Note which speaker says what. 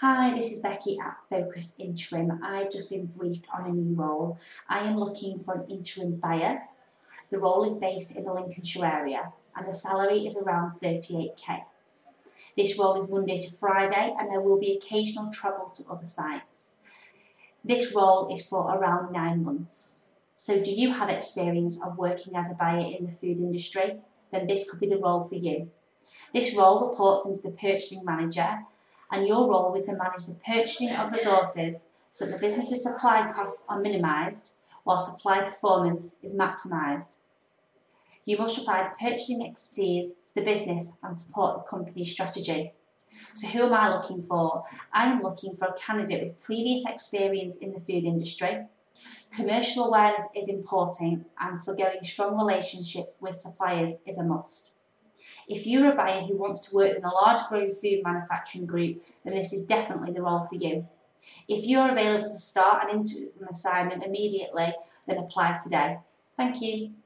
Speaker 1: Hi, this is Becky at Focus Interim. I've just been briefed on a new role. I am looking for an interim buyer. The role is based in the Lincolnshire area and the salary is around 38k. This role is Monday to Friday and there will be occasional travel to other sites. This role is for around 9 months. So do you have experience of working as a buyer in the food industry? Then this could be the role for you. This role reports into the purchasing manager, and your role is to manage the purchasing of resources so that the business's supply costs are minimised while supply performance is maximised. You must provide purchasing expertise to the business and support the company's strategy. So who am I looking for? I am looking for a candidate with previous experience in the food industry. Commercial awareness is important and forgoing strong relationship with suppliers is a must. If you're a buyer who wants to work in a large growing food manufacturing group, then this is definitely the role for you. If you're available to start an interim assignment immediately, then apply today. Thank you.